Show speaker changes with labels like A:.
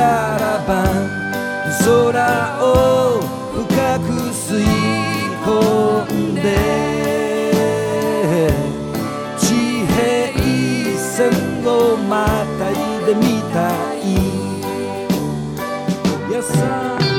A: からば空を深く吸い込んで地平線をまたいでみたい。 Yes, sir.